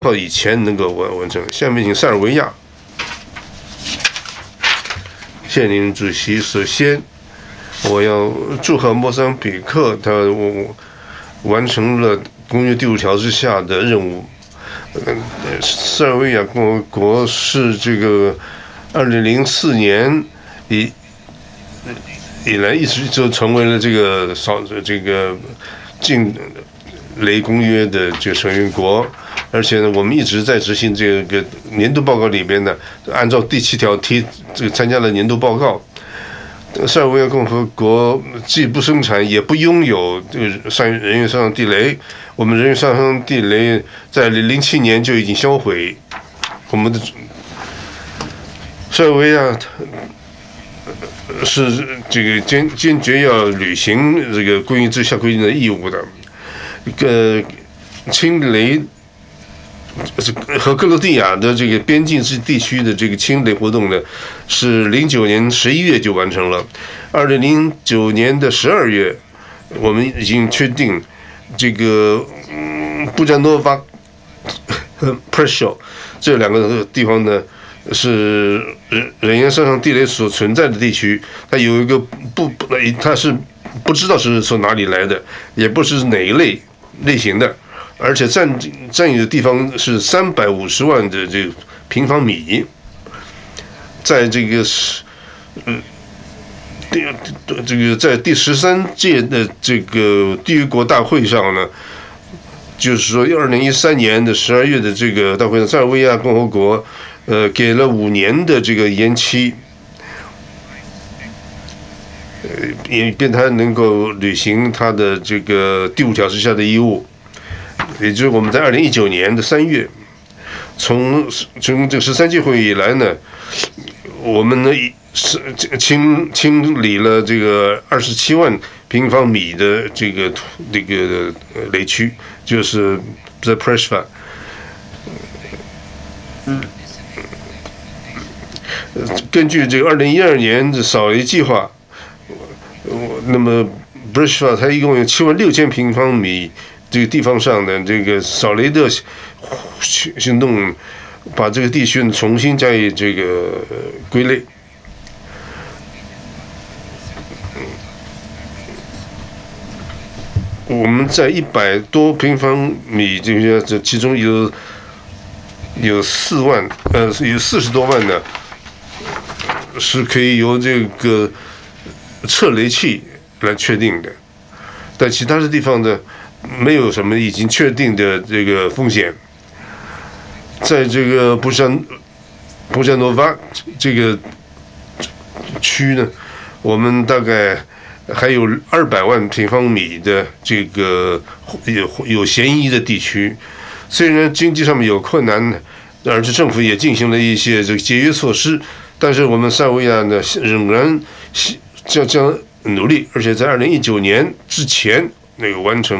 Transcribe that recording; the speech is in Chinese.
号以前能够完成。下面请塞尔维亚现任主席。首先，我要祝贺莫桑比克，他完成了公约第5条之下的任务。塞尔维亚共和国是这个2004年以来一直就成为了这个禁雷公约的这个成员国，而且呢，我们一直在执行这个年度报告里边呢，按照第7条参加了年度报告。塞尔维亚共和国既不生产也不拥有人员上升地雷，我们人员上升地雷在2007年就已经销毁。我们的塞尔维亚是这个坚决要履行这个公约之下规定的义务的。清雷和克罗地亚的这个边境地区的这个清雷活动呢，是09年11月就完成了。2009年的12月，我们已经确定这个布加诺瓦和 Prešov 这2个地方呢，是人员上升地雷所存在的地区。它有一个它是不知道是从哪里来的，也不是哪一类型的。而且占有的地方是350万的这个平方米，在这个在第13届的这个缔约国大会上呢，就是说2013年的12月的这个大会上，塞尔维亚共和国给了5年的这个延期，以便他能够履行他的这个第5条之下的义务。也就是我们在2019年的3月，从这个13届会议以来呢，我们呢清理了这个27万平方米的这个雷区，就是在 Prešov。根据这个2012年的扫雷计划，那么 Prešov 它一共有76000平方米。这个地方上的这个扫雷的行动，把这个地区重新加以这个归类。我们在100多平方米这其中有40多万呢，是可以由这个测雷器来确定的，但其他的地方呢，没有什么已经确定的这个风险。在这个布加诺瓦这个区呢，我们大概还有200万平方米的这个有嫌疑的地区。虽然经济上面有困难，而且政府也进行了一些这个节约措施，但是我们塞尔维亚呢仍然将努力，而且在2019年之前完成